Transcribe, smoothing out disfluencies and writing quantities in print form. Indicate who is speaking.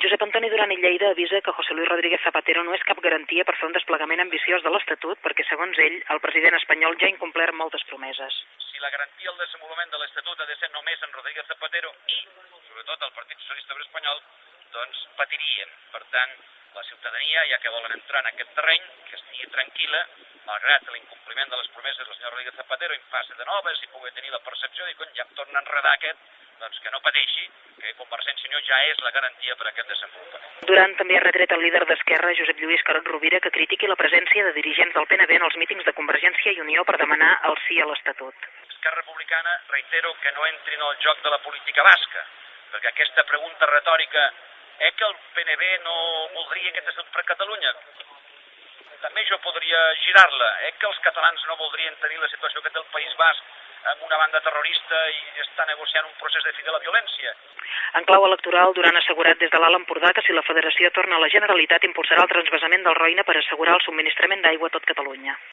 Speaker 1: Josep Antoni Duran i Lleida avisa que José Luis Rodríguez Zapatero no és cap garantia per fer un desplegament ambiciós de l'Estatut perquè, segons ell, el president espanyol ja ha incomplert moltes promeses.
Speaker 2: Si la garantia al desenvolupament de l'Estatut ha de ser només en Rodríguez Zapatero i, sobretot, el Partit Socialista Obrer Espanyol, doncs patiríem. Per tant, la ciutadania, ja que volen entrar en aquest terreny, que estigui tranquil·la, malgrat l'incompliment de les promeses del senyor Rodríguez Zapatero, en fase de noves, i pugui tenir la percepció de que ja em torna a enredar aquest, doncs que no pateixi, que Convergència i Unió ja és la garantia per a aquest desenvolupament.
Speaker 1: Duran també ha retret al líder d'Esquerra, Josep Lluís Carod Rovira, que critiqui la presència de dirigents del PNB en els mítings de Convergència i Unió per demanar el sí a l'Estatut.
Speaker 2: Esquerra Republicana, reitero que no entri en el joc de la política basca, perquè aquesta pregunta retòrica, que el PNB no voldria aquest estatut per Catalunya? També jo podria girar-la, que els catalans no voldrien tenir la situació que té el País Basc amb una banda terrorista i està negociant un procés de fi de la violència.
Speaker 1: En clau electoral, Duran ha assegurat des de l'Alt Empordà que si la Federació torna a la Generalitat impulsarà el transvasament del Roine per assegurar el subministrament d'aigua a tot Catalunya.